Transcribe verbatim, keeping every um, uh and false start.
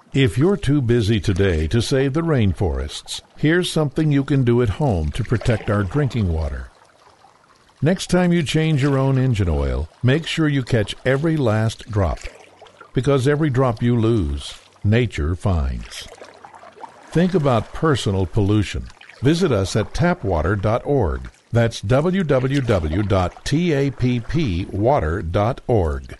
If you're too busy today to save the rainforests, here's something you can do at home to protect our drinking water. Next time you change your own engine oil, make sure you catch every last drop, because every drop you lose, nature finds. Think about personal pollution. Visit us at tap water dot org. That's w w w dot tap water dot org.